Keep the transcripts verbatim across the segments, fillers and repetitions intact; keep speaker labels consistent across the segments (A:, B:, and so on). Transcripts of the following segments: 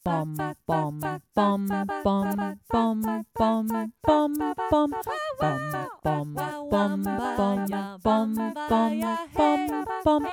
A: bom, bom, bom, bom, bom, bom, bom, bom, bom, bom, bom, bom, bom, bom, bom,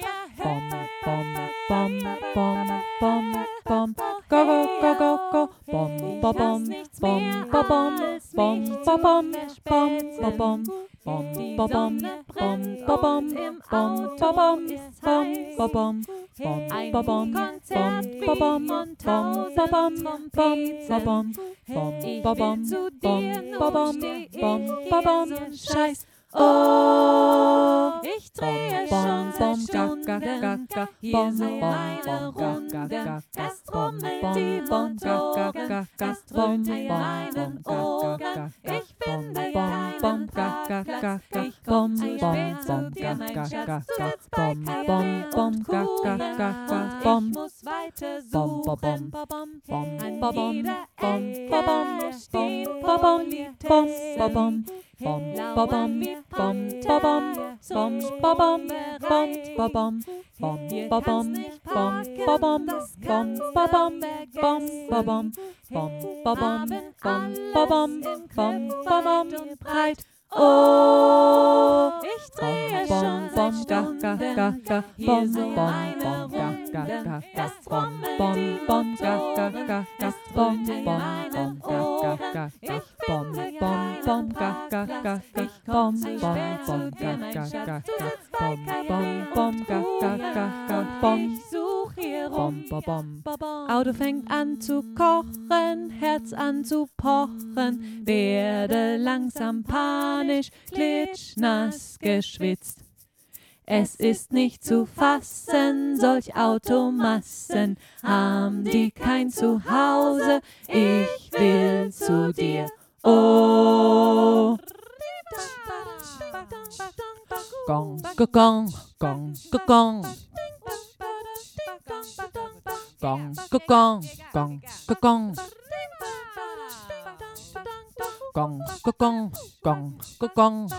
A: bom, bom, bom, bom, go, go, go, go, go, bom, bom, bom, bom, bom, bom, bom, bom, bom, bom, bom, bom, bom, bom, bom, bom, bom,
B: Ein
A: bom,
B: Konzert
A: bom, bom,
B: wie von
A: bom,
B: tausend
A: bom,
B: Trompeten.
A: bom,
B: Ich
A: bom,
B: will zu dir, nun
A: bom,
B: steh
A: bom,
B: ich
A: bom,
B: hier so
A: scheiß.
B: Oh, ich drehe
A: Bom,
B: schon
A: bom,
B: seit
A: ga,
B: Stunden
A: ga, ga, ga,
B: hier
A: bom,
B: so
A: bom,
B: eine
A: bom, ga,
B: Runde.
A: ga, ga, ga,
B: Es
A: bom,
B: rummelt
A: bom,
B: die
A: bom, ga, ga,
B: Motoren,
A: ga, ga,
B: es
A: bom,
B: dröhnt in
A: bom,
B: meinen
A: bom, ga, ga,
B: Ohren.
A: ga, ga,
B: Ich
A: bom,
B: finde
A: bom, bom,
B: keinen
A: ga, ga, ga,
B: Parkplatz.
A: ga,
B: Ich
A: bom,
B: komm zu
A: bom,
B: spät zu
A: bom,
B: dir,
A: ga,
B: mein
A: ga,
B: Schatz.
A: ga,
B: Du
A: ga,
B: sitzt bei
A: bom,
B: K
A: bom,
B: W
A: bom,
B: und
A: ga, ga,
B: Kuya
A: ga, ga,
B: und
A: bom,
B: ich muss weiter
A: bom, bom,
B: suchen.
A: bom,
B: An
A: bom, bom,
B: jeder
A: bom,
B: Ecke
A: bom,
B: stehen
A: bom, bom,
B: Politessen.
A: bom, bom, bom,
B: Lauern wie
A: bom,
B: Panter
A: bom,
B: zum
A: bom, bom,
B: Sprungbereit.
A: bom, bom, bom,
B: Hier
A: bom,
B: kann's
A: bom,
B: nicht
A: bom,
B: parken,
A: bom,
B: das
A: bom,
B: kannst
A: bom,
B: du
A: bom,
B: vergessen.
A: bom, bom, bom, bom,
B: Haben
A: bom,
B: alles
A: bom,
B: im
A: bom,
B: Griff,
A: bom,
B: weit und breit.
A: oh,
B: Ich drehe
A: bom,
B: schon
A: bom,
B: seit
A: ga,
B: Stunden
A: ga, ga, ga,
B: hier
A: bom,
B: so
A: bom,
B: eine
A: bom, ga, ga,
B: Runde.
A: ga, ga,
B: Es
A: bom,
B: rummelt
A: bom,
B: die
A: bom, ga, ga,
B: Motoren,
A: ga, ga,
B: es
A: bom,
B: dröhnt in
A: bom,
B: meinen
A: bom, ga, ga,
B: Ohren.
A: ga,
B: Ich
A: ga, bom,
B: finde
A: bom, bom,
B: keinen
A: ga, ga, ga,
B: Parkplatz.
A: ga,
B: Ich
A: bom,
B: komm zu
A: bom,
B: spät zu
A: bom,
B: dir,
A: ga,
B: mein
A: ga,
B: Schatz.
A: ga,
B: Du
A: ga,
B: sitzt bei
A: bom,
B: K W
A: bom, bom,
B: und
A: ga, ga, ga, ga,
B: Kuya.
A: bom,
B: Ich such hier
A: bom,
B: rum.
A: bom, bom.
B: Bom.
A: Auto fängt an zu kochen, Herz an zu pochen, werde langsam panisch, klitschnass geschwitzt. Es ist nicht zu fassen, solch Automassen haben die kein Zuhause. Ich will zu dir, oh. Gong, gong, gong, gong. Gong, gong, gong, gong. Gong, gong, gong, gong.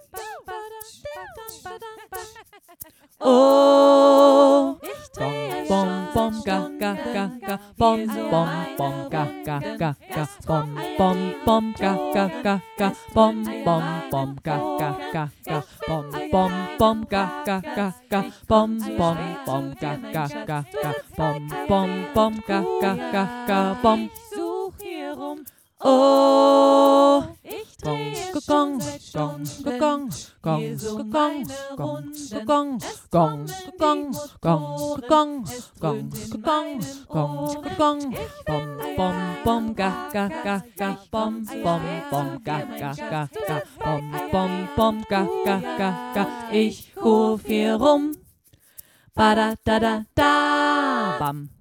A: Oh,
B: Ich
A: bom,
B: drehe
A: bom,
B: schon
A: bom,
B: seit
A: ga, ga, ga, ga, bom,
B: hier so
A: bom,
B: eine
A: bom, ga, ga,
B: Runde.
A: ga, ga,
B: Es
A: bom,
B: rummelt
A: bom,
B: die
A: bom, ga, ga, ga, ga,
B: Motoren,
A: bom,
B: es dröhnt
A: bom,
B: in
A: bom,
B: meinen
A: ga, ga,
B: Ohren.
A: ga, ga,
B: Ich
A: bom,
B: finde
A: bom,
B: keinen
A: bom, ga, ga, ga,
B: Parkplatz.
A: ga,
B: Ich
A: bom,
B: komm zu
A: bom,
B: spät
A: bom,
B: zu
A: ga,
B: dir, mein
A: ga,
B: Schatz.
A: ga,
B: Du
A: ga,
B: sitzt bei
A: bom,
B: K
A: bom,
B: W
A: bom,
B: und
A: ga, ga, ga, ga,
B: Kuya.
A: bom,
B: Ich such hier rum.
A: oh.
B: Ich
A: Gong,
B: drehe
A: gong,
B: schon seit
A: gong,
B: Stunden
A: gong, gong,
B: hier so
A: gong,
B: meine
A: gong,
B: Runden.
A: gong,
B: Es
A: gong,
B: rummelt
A: gong,
B: die
A: gong,
B: Motoren,
A: gong,
B: es
A: gong,
B: dröhnt in
A: gong,
B: meinen
A: gong,
B: Ohren.
A: gong,
B: Ich
A: bom,
B: finde
A: bom, bom,
B: keinen
A: ga, ga, ga,
B: Parkplatz.
A: ga,
B: Ich
A: bom,
B: komm zu
A: bom,
B: spät
A: bom,
B: zu
A: ga,
B: dir, mein
A: ga,
B: Schatz.
A: ga,
B: Du
A: ga,
B: sitzt bei
A: bom,
B: K W
A: bom, bom,
B: und
A: ga, ga, ga, ga,
B: Kuya.
A: ich ruf hier rum, ba da da da da, bam.